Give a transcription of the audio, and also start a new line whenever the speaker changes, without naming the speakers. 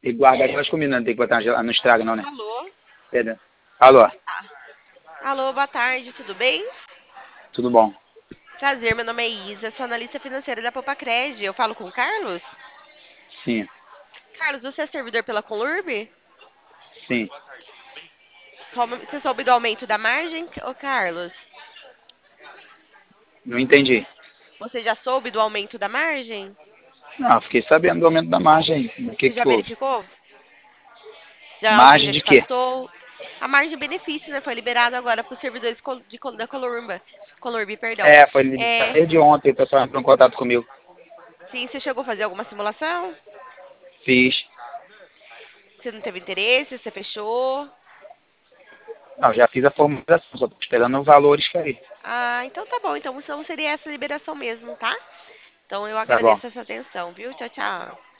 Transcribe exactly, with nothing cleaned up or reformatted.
Tem que guardar aquelas comidas, não tem que botar na gel- não estraga não, né?
Alô?
Perdão. Alô,
Ah, alô, boa tarde, tudo bem?
tudo bom?
Prazer, meu nome é Isa, sou analista financeira da Popacred. Eu falo com o Carlos?
Sim,
Carlos, você é servidor pela Colurb?
sim.
Como- Você soube do aumento da margem, ô Carlos?
Não entendi.
Você já soube do aumento da margem?
Não, fiquei sabendo do aumento da margem. O que
Você já
que houve?
verificou? Já alguém
Margem
já
de
te
quê?
passou? A margem de benefício, né? Foi liberada agora para os servidores col- de, col- da Colurb, Colurb, perdão.
É, foi liberado
É,
desde ontem, o pessoal entrou em contato comigo.
sim, você chegou a fazer alguma simulação?
Fiz.
Você não teve interesse? Você fechou?
Não, já fiz a formalização, só tô esperando os valores cair.
Ah, então tá bom. Então, então seria essa liberação mesmo, tá? Então eu
Tá bom.
agradeço essa atenção, viu? Tchau, tchau.